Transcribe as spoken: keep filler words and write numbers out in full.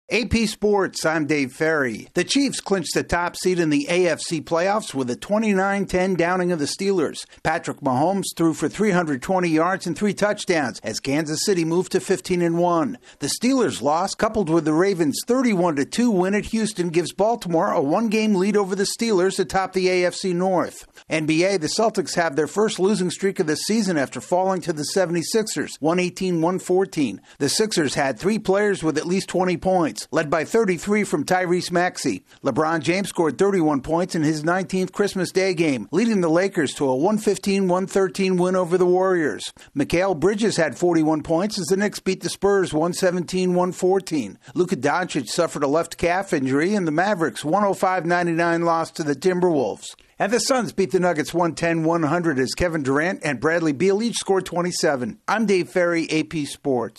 A P Sports, I'm Dave Ferry. The Chiefs clinched the top seed in the A F C playoffs with a twenty-nine ten downing of the Steelers. Patrick Mahomes threw for three hundred twenty yards and three touchdowns as Kansas City moved to fifteen and one. The Steelers' loss, coupled with the Ravens' thirty-one to two win at Houston, gives Baltimore a one-game lead over the Steelers atop the A F C North. N B A, the Celtics have their first losing streak of the season after falling to the seventy-sixers, one eighteen one fourteen. The Sixers had three players with at least twenty points, led by thirty-three from Tyrese Maxey. LeBron James scored thirty-one points in his nineteenth Christmas Day game, leading the Lakers to a one fifteen one thirteen win over the Warriors. Mikal Bridges had forty-one points as the Knicks beat the Spurs one seventeen one fourteen. Luka Doncic suffered a left calf injury, and the Mavericks one oh five ninety-nine lost to the Timberwolves. And the Suns beat the Nuggets one ten one hundred as Kevin Durant and Bradley Beal each scored twenty-seven. I'm Dave Ferry, A P Sports.